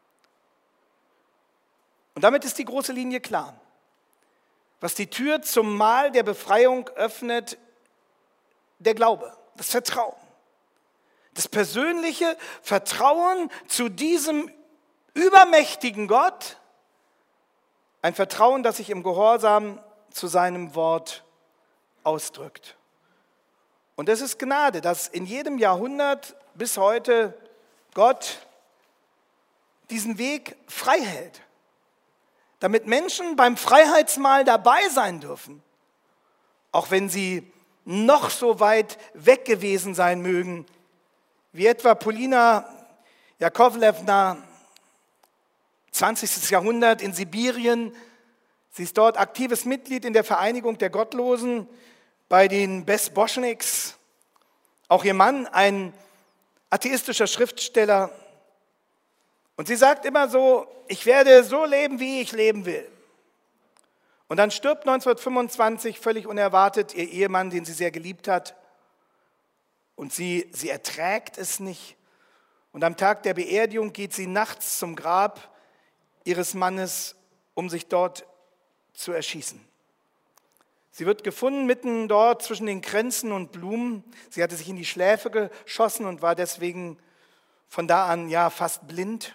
Und damit ist die große Linie klar. Was die Tür zum Mahl der Befreiung öffnet, der Glaube, das Vertrauen. Das persönliche Vertrauen zu diesem übermächtigen Gott, ein Vertrauen, das sich im Gehorsam zu seinem Wort ausdrückt. Und es ist Gnade, dass in jedem Jahrhundert bis heute Gott diesen Weg frei hält, damit Menschen beim Freiheitsmahl dabei sein dürfen, auch wenn sie noch so weit weg gewesen sein mögen, wie etwa Polina Jakovlewna, zwanzigsten Jahrhundert in Sibirien. Sie ist dort aktives Mitglied in der Vereinigung der Gottlosen bei den Bezboschniks. Auch ihr Mann, ein atheistischer Schriftsteller. Und sie sagt immer so, ich werde so leben, wie ich leben will. Und dann stirbt neunzehnhundertfünfundzwanzig völlig unerwartet ihr Ehemann, den sie sehr geliebt hat. Und sie, sie erträgt es nicht. Und am Tag der Beerdigung geht sie nachts zum Grab ihres Mannes, um sich dort zu erschießen. Sie wird gefunden mitten dort zwischen den Kränzen und Blumen. Sie hatte sich in die Schläfe geschossen und war deswegen von da an ja fast blind.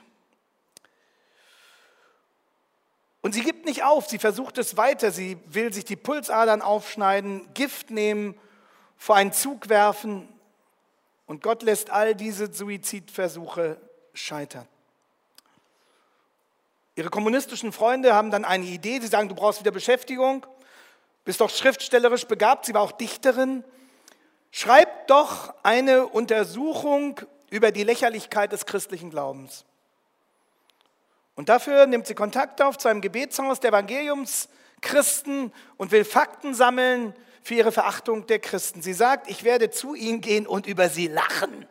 Und sie gibt nicht auf, sie versucht es weiter. Sie will sich die Pulsadern aufschneiden, Gift nehmen, vor einen Zug werfen. Und Gott lässt all diese Suizidversuche scheitern. Ihre kommunistischen Freunde haben dann eine Idee. Sie sagen, du brauchst wieder Beschäftigung, bist doch schriftstellerisch begabt. Sie war auch Dichterin. Schreib doch eine Untersuchung über die Lächerlichkeit des christlichen Glaubens. Und dafür nimmt sie Kontakt auf zu einem Gebetshaus der Evangeliumschristen und will Fakten sammeln für ihre Verachtung der Christen. Sie sagt, ich werde zu ihnen gehen und über sie lachen.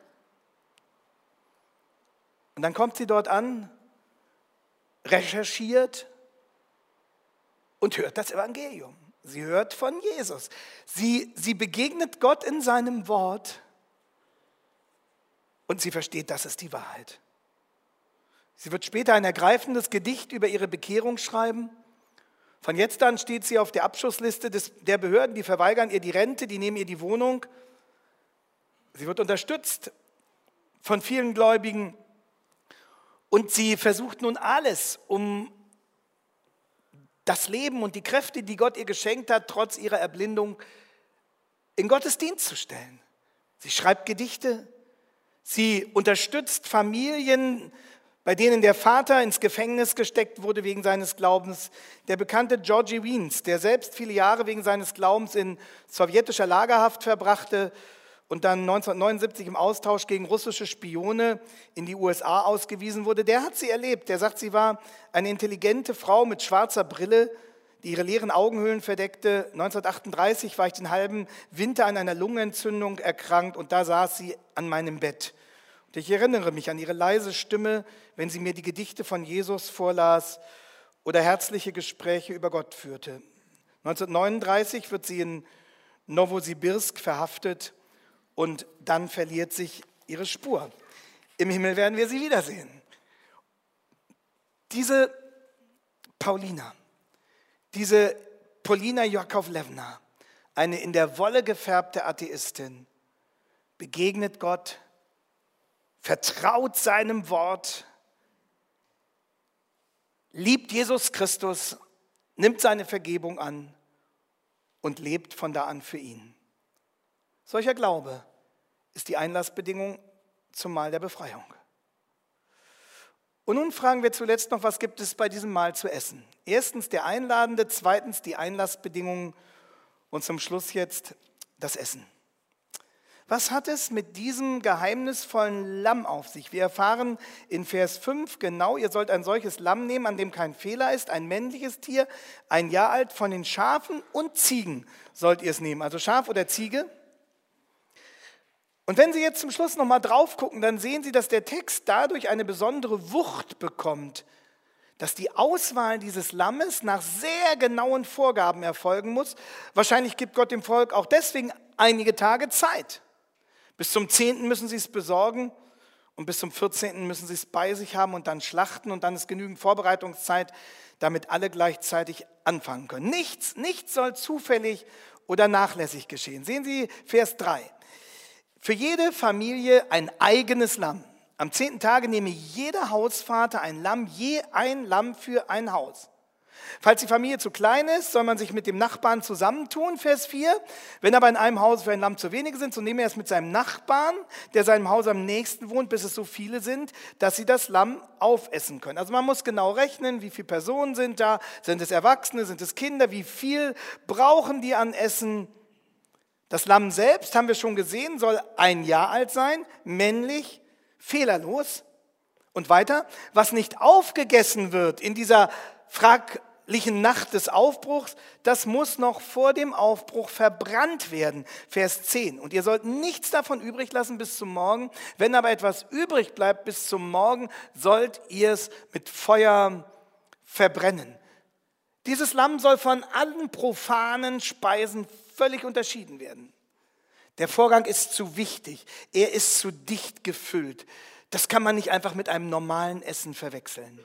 Und dann kommt sie dort an, recherchiert und hört das Evangelium. Sie hört von Jesus. Sie, sie begegnet Gott in seinem Wort und sie versteht, das ist die Wahrheit. Sie wird später ein ergreifendes Gedicht über ihre Bekehrung schreiben. Von jetzt an steht sie auf der Abschussliste des, der Behörden, die verweigern ihr die Rente, die nehmen ihr die Wohnung. Sie wird unterstützt von vielen Gläubigen und sie versucht nun alles, um das Leben und die Kräfte, die Gott ihr geschenkt hat, trotz ihrer Erblindung, in Gottes Dienst zu stellen. Sie schreibt Gedichte, sie unterstützt Familien, bei denen der Vater ins Gefängnis gesteckt wurde wegen seines Glaubens. Der bekannte Georgi Wiens, der selbst viele Jahre wegen seines Glaubens in sowjetischer Lagerhaft verbrachte und dann neunzehnhundertneunundsiebzig im Austausch gegen russische Spione in die U S A ausgewiesen wurde, der hat sie erlebt. Der sagt, sie war eine intelligente Frau mit schwarzer Brille, die ihre leeren Augenhöhlen verdeckte. neunzehnhundertachtunddreißig war ich den halben Winter an einer Lungenentzündung erkrankt und da saß sie an meinem Bett. Und ich erinnere mich an ihre leise Stimme, wenn sie mir die Gedichte von Jesus vorlas oder herzliche Gespräche über Gott führte. neunzehnhundertneununddreißig wird sie in Nowosibirsk verhaftet und dann verliert sich ihre Spur. Im Himmel werden wir sie wiedersehen. Diese Paulina, diese Polina Jakovlewna, eine in der Wolle gefärbte Atheistin, begegnet Gott, vertraut seinem Wort, liebt Jesus Christus, nimmt seine Vergebung an und lebt von da an für ihn. Solcher Glaube ist die Einlassbedingung zum Mahl der Befreiung. Und nun fragen wir zuletzt noch, was gibt es bei diesem Mahl zu essen? Erstens der Einladende, zweitens die Einlassbedingungen und zum Schluss jetzt das Essen. Was hat es mit diesem geheimnisvollen Lamm auf sich? Wir erfahren in Vers fünf genau, ihr sollt ein solches Lamm nehmen, an dem kein Fehler ist, ein männliches Tier, ein Jahr alt, von den Schafen und Ziegen sollt ihr es nehmen. Also Schaf oder Ziege. Und wenn Sie jetzt zum Schluss nochmal drauf gucken, dann sehen Sie, dass der Text dadurch eine besondere Wucht bekommt, dass die Auswahl dieses Lammes nach sehr genauen Vorgaben erfolgen muss. Wahrscheinlich gibt Gott dem Volk auch deswegen einige Tage Zeit. Bis zum zehnten müssen sie es besorgen und bis zum vierzehnten müssen sie es bei sich haben und dann schlachten und dann ist genügend Vorbereitungszeit, damit alle gleichzeitig anfangen können. Nichts, nichts soll zufällig oder nachlässig geschehen. Sehen Sie Vers drei. Für jede Familie ein eigenes Lamm. Am zehnten Tage nehme jeder Hausvater ein Lamm, je ein Lamm für ein Haus. Falls die Familie zu klein ist, soll man sich mit dem Nachbarn zusammentun, Vers vier. Wenn aber in einem Haus für ein Lamm zu wenige sind, so nehme er es mit seinem Nachbarn, der seinem Haus am nächsten wohnt, bis es so viele sind, dass sie das Lamm aufessen können. Also man muss genau rechnen, wie viele Personen sind da, sind es Erwachsene, sind es Kinder, wie viel brauchen die an Essen. Das Lamm selbst, haben wir schon gesehen, soll ein Jahr alt sein, männlich, fehlerlos. Und weiter, was nicht aufgegessen wird in dieser fraglichen Nacht des Aufbruchs, das muss noch vor dem Aufbruch verbrannt werden. Vers zehn. Und ihr sollt nichts davon übrig lassen bis zum Morgen. Wenn aber etwas übrig bleibt bis zum Morgen, sollt ihr es mit Feuer verbrennen. Dieses Lamm soll von allen profanen Speisen völlig unterschieden werden. Der Vorgang ist zu wichtig, er ist zu dicht gefüllt. Das kann man nicht einfach mit einem normalen Essen verwechseln.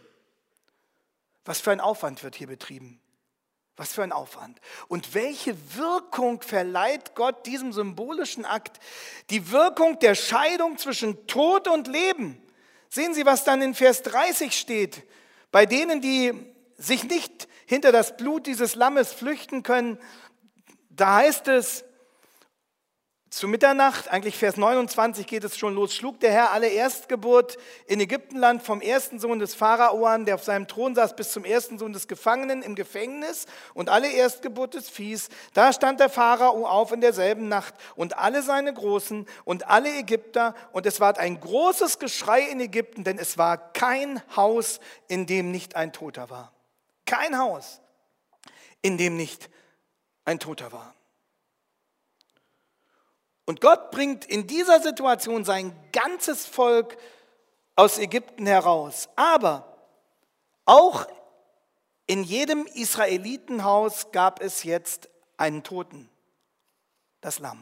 Was für ein Aufwand wird hier betrieben? Was für ein Aufwand. Und welche Wirkung verleiht Gott diesem symbolischen Akt? Die Wirkung der Scheidung zwischen Tod und Leben. Sehen Sie, was dann in Vers dreißig steht. Bei denen, die sich nicht hinter das Blut dieses Lammes flüchten können, da heißt es, zu Mitternacht, eigentlich Vers neunundzwanzig geht es schon los, schlug der Herr alle Erstgeburt in Ägyptenland vom ersten Sohn des Pharao an, der auf seinem Thron saß, bis zum ersten Sohn des Gefangenen im Gefängnis und alle Erstgeburt des Viehs. Da stand der Pharao auf in derselben Nacht und alle seine Großen und alle Ägypter und es ward ein großes Geschrei in Ägypten, denn es war kein Haus, in dem nicht ein Toter war. Kein Haus, in dem nicht ein Toter war. Und Gott bringt in dieser Situation sein ganzes Volk aus Ägypten heraus. Aber auch in jedem Israelitenhaus gab es jetzt einen Toten, das Lamm.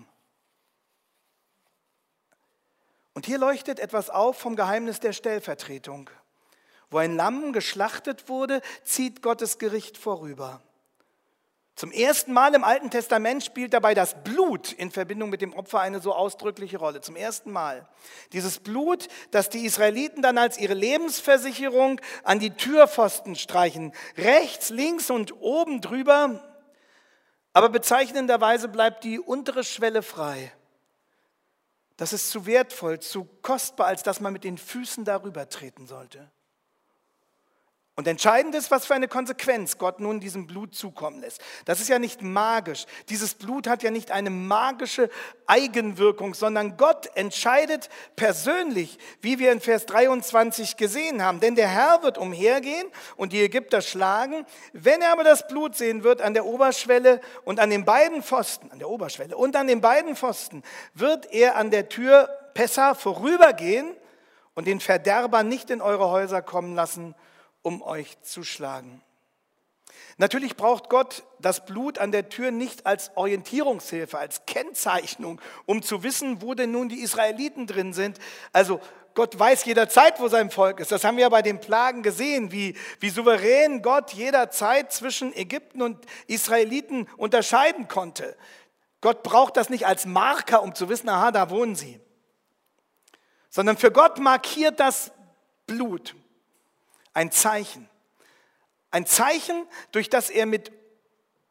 Und hier leuchtet etwas auf vom Geheimnis der Stellvertretung. Wo ein Lamm geschlachtet wurde, zieht Gottes Gericht vorüber. Zum ersten Mal im Alten Testament spielt dabei das Blut in Verbindung mit dem Opfer eine so ausdrückliche Rolle. Zum ersten Mal. Dieses Blut, das die Israeliten dann als ihre Lebensversicherung an die Türpfosten streichen. Rechts, links und oben drüber. Aber bezeichnenderweise bleibt die untere Schwelle frei. Das ist zu wertvoll, zu kostbar, als dass man mit den Füßen darüber treten sollte. Und entscheidend ist, was für eine Konsequenz Gott nun diesem Blut zukommen lässt. Das ist ja nicht magisch. Dieses Blut hat ja nicht eine magische Eigenwirkung, sondern Gott entscheidet persönlich, wie wir in Vers dreiundzwanzig gesehen haben. Denn der Herr wird umhergehen und die Ägypter schlagen. Wenn er aber das Blut sehen wird an der Oberschwelle und an den beiden Pfosten, an der Oberschwelle und an den beiden Pfosten, wird er an der Tür Pessah vorübergehen und den Verderber nicht in eure Häuser kommen lassen, um euch zu schlagen. Natürlich braucht Gott das Blut an der Tür nicht als Orientierungshilfe, als Kennzeichnung, um zu wissen, wo denn nun die Israeliten drin sind. Also Gott weiß jederzeit, wo sein Volk ist. Das haben wir ja bei den Plagen gesehen, wie, wie souverän Gott jederzeit zwischen Ägypten und Israeliten unterscheiden konnte. Gott braucht das nicht als Marker, um zu wissen, aha, da wohnen sie. Sondern für Gott markiert das Blut ein Zeichen. Ein Zeichen, durch das er mit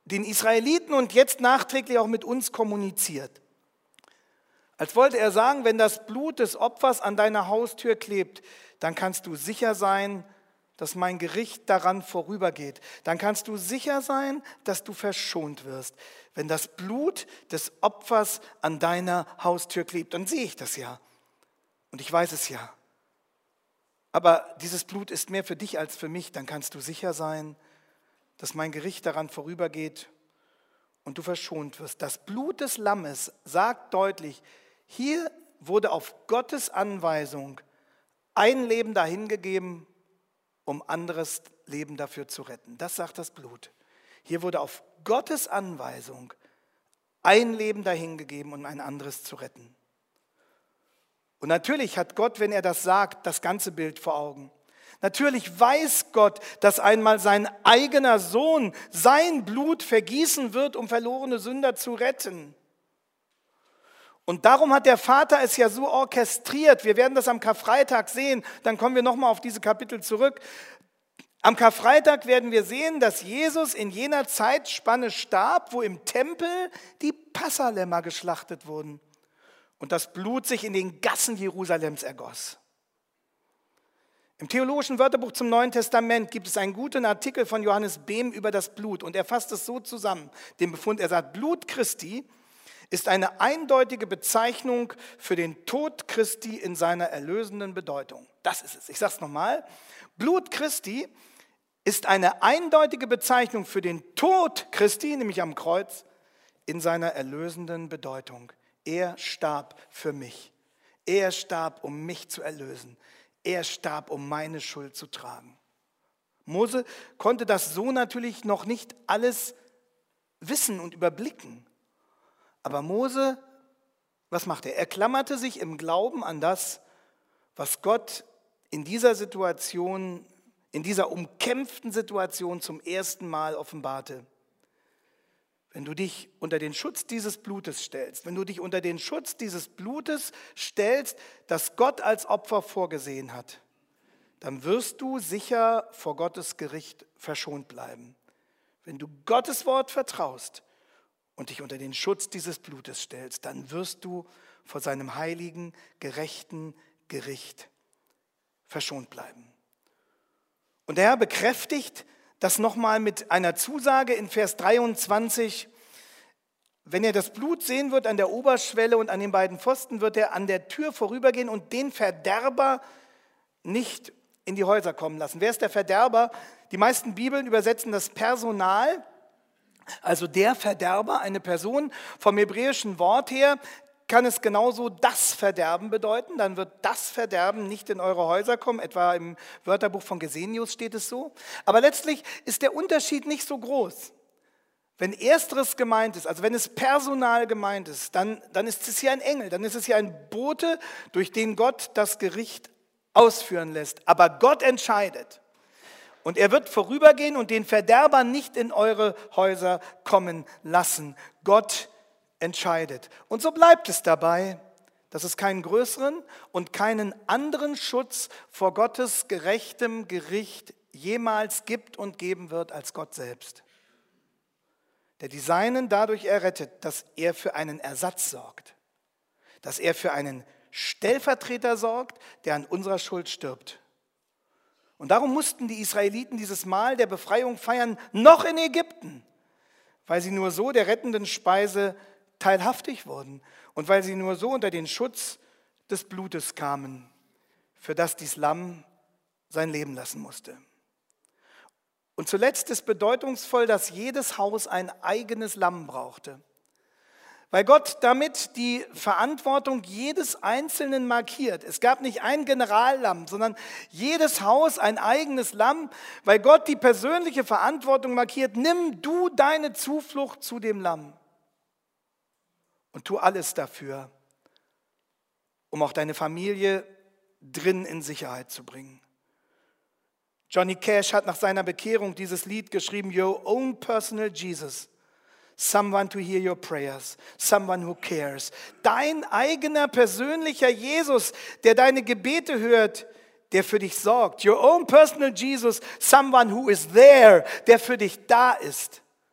den Israeliten und jetzt nachträglich auch mit uns kommuniziert. Als wollte er sagen, wenn das Blut des Opfers an deiner Haustür klebt, dann kannst du sicher sein, dass mein Gericht daran vorübergeht. Dann kannst du sicher sein, dass du verschont wirst, wenn das Blut des Opfers an deiner Haustür klebt. Dann sehe ich das ja und ich weiß es ja. Aber dieses Blut ist mehr für dich als für mich. Dann kannst du sicher sein, dass mein Gericht daran vorübergeht und du verschont wirst. Das Blut des Lammes sagt deutlich, hier wurde auf Gottes Anweisung ein Leben dahingegeben, um anderes Leben dafür zu retten. Das sagt das Blut. Hier wurde auf Gottes Anweisung ein Leben dahingegeben, um ein anderes zu retten. Und natürlich hat Gott, wenn er das sagt, das ganze Bild vor Augen. Natürlich weiß Gott, dass einmal sein eigener Sohn sein Blut vergießen wird, um verlorene Sünder zu retten. Und darum hat der Vater es ja so orchestriert. Wir werden das am Karfreitag sehen, dann kommen wir nochmal auf diese Kapitel zurück. Am Karfreitag werden wir sehen, dass Jesus in jener Zeitspanne starb, wo im Tempel die Passalämmer geschlachtet wurden und das Blut sich in den Gassen Jerusalems ergoss. Im Theologischen Wörterbuch zum Neuen Testament gibt es einen guten Artikel von Johannes Behm über das Blut und er fasst es so zusammen, den Befund, er sagt, Blut Christi ist eine eindeutige Bezeichnung für den Tod Christi in seiner erlösenden Bedeutung. Das ist es. Ich sage es nochmal. Blut Christi ist eine eindeutige Bezeichnung für den Tod Christi, nämlich am Kreuz, in seiner erlösenden Bedeutung. Er starb für mich. Er starb, um mich zu erlösen. Er starb, um meine Schuld zu tragen. Mose konnte das so natürlich noch nicht alles wissen und überblicken. Aber Mose, was macht er? Er klammerte sich im Glauben an das, was Gott in dieser Situation, in dieser umkämpften Situation zum ersten Mal offenbarte. Wenn du dich unter den Schutz dieses Blutes stellst, wenn du dich unter den Schutz dieses Blutes stellst, das Gott als Opfer vorgesehen hat, dann wirst du sicher vor Gottes Gericht verschont bleiben. Wenn du Gottes Wort vertraust und dich unter den Schutz dieses Blutes stellst, dann wirst du vor seinem heiligen, gerechten Gericht verschont bleiben. Und der Herr bekräftigt das nochmal mit einer Zusage in Vers dreiundzwanzig. Wenn er das Blut sehen wird an der Oberschwelle und an den beiden Pfosten, wird er an der Tür vorübergehen und den Verderber nicht in die Häuser kommen lassen. Wer ist der Verderber? Die meisten Bibeln übersetzen das Personal, also der Verderber, eine Person. Vom hebräischen Wort her kann es genauso das Verderben bedeuten. Dann wird das Verderben nicht in eure Häuser kommen. Etwa im Wörterbuch von Gesenius steht es so. Aber letztlich ist der Unterschied nicht so groß. Wenn Ersteres gemeint ist, also wenn es Personal gemeint ist, dann, dann ist es hier ein Engel, dann ist es hier ein Bote, durch den Gott das Gericht ausführen lässt. Aber Gott entscheidet. Und er wird vorübergehen und den Verderber nicht in eure Häuser kommen lassen. Gott entscheidet. Und so bleibt es dabei, dass es keinen größeren und keinen anderen Schutz vor Gottes gerechtem Gericht jemals gibt und geben wird als Gott selbst. Der die Seinen dadurch errettet, dass er für einen Ersatz sorgt, dass er für einen Stellvertreter sorgt, der an unserer Schuld stirbt. Und darum mussten die Israeliten dieses Mahl der Befreiung feiern, noch in Ägypten, weil sie nur so der rettenden Speise teilhaftig wurden und weil sie nur so unter den Schutz des Blutes kamen, für das dies Lamm sein Leben lassen musste. Und zuletzt ist bedeutungsvoll, dass jedes Haus ein eigenes Lamm brauchte, weil Gott damit die Verantwortung jedes Einzelnen markiert. Es gab nicht ein Generallamm, sondern jedes Haus ein eigenes Lamm, weil Gott die persönliche Verantwortung markiert. Nimm du deine Zuflucht zu dem Lamm und tu alles dafür, um auch deine Familie drin in Sicherheit zu bringen. Johnny Cash hat nach seiner Bekehrung dieses Lied geschrieben, Your own personal Jesus. Someone to hear your prayers, someone who cares. Dein eigener persönlicher Jesus, der deine Gebete hört, der für dich sorgt. Your own personal Jesus, someone who is there, der für dich da ist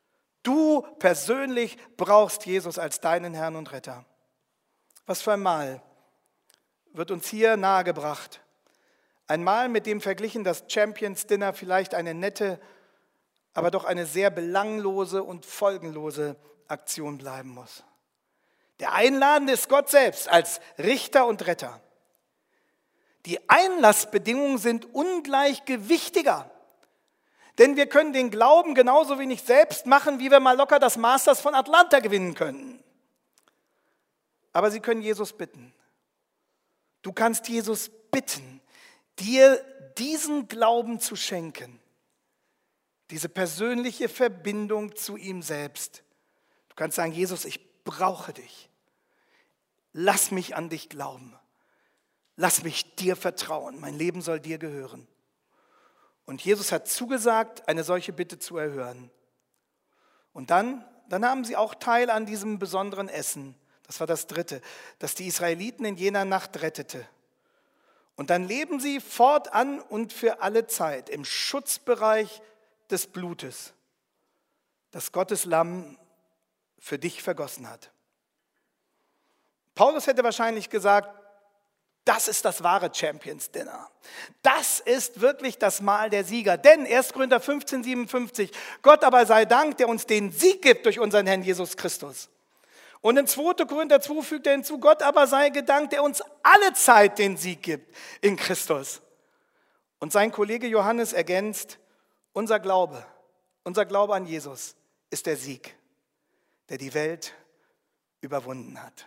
Du persönlich brauchst Jesus als deinen Herrn und Retter. Was für ein Mahl wird uns hier nahegebracht. Ein Mahl, mit dem verglichen das Champions Dinner vielleicht eine nette, aber doch eine sehr belanglose und folgenlose Aktion bleiben muss. Der Einladende ist Gott selbst als Richter und Retter. Die Einlassbedingungen sind ungleich gewichtiger. Denn wir können den Glauben genauso wenig selbst machen, wie wir mal locker das Masters von Atlanta gewinnen können. Aber Sie können Jesus bitten. Du kannst Jesus bitten, dir diesen Glauben zu schenken. Diese persönliche Verbindung zu ihm selbst. Du kannst sagen, Jesus, ich brauche dich. Lass mich an dich glauben. Lass mich dir vertrauen. Mein Leben soll dir gehören. Und Jesus hat zugesagt, eine solche Bitte zu erhören. Und dann, dann haben sie auch Teil an diesem besonderen Essen. Das war das Dritte, das die Israeliten in jener Nacht rettete. Und dann leben sie fortan und für alle Zeit im Schutzbereich des Blutes, das Gottes Lamm für dich vergossen hat. Paulus hätte wahrscheinlich gesagt, das ist das wahre Champions Dinner. Das ist wirklich das Mahl der Sieger. Denn erster Korinther fünfzehn, siebenundfünfzig, Gott aber sei Dank, der uns den Sieg gibt durch unseren Herrn Jesus Christus. Und in zweiter Korinther zwei fügt er hinzu, Gott aber sei gedankt, der uns alle Zeit den Sieg gibt in Christus. Und sein Kollege Johannes ergänzt, unser Glaube, unser Glaube an Jesus ist der Sieg, der die Welt überwunden hat.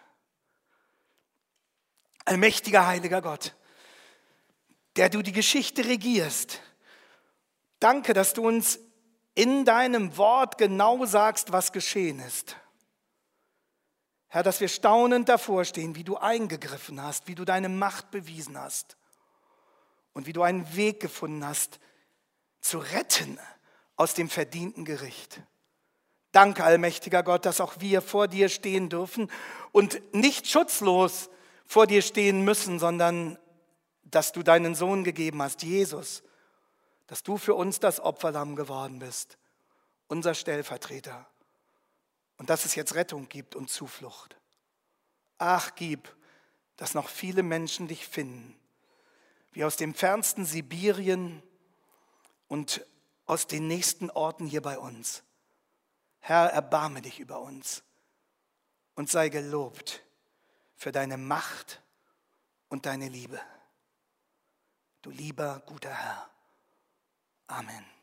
Allmächtiger, heiliger Gott, der du die Geschichte regierst, danke, dass du uns in deinem Wort genau sagst, was geschehen ist. Herr, dass wir staunend davor stehen, wie du eingegriffen hast, wie du deine Macht bewiesen hast und wie du einen Weg gefunden hast, zu retten aus dem verdienten Gericht. Danke, allmächtiger Gott, dass auch wir vor dir stehen dürfen und nicht schutzlos vor dir stehen müssen, sondern dass du deinen Sohn gegeben hast, Jesus, dass du für uns das Opferlamm geworden bist, unser Stellvertreter. Und dass es jetzt Rettung gibt und Zuflucht. Ach, gib, dass noch viele Menschen dich finden, wie aus dem fernsten Sibirien und aus den nächsten Orten hier bei uns. Herr, erbarme dich über uns und sei gelobt für deine Macht und deine Liebe. Du lieber, guter Herr. Amen.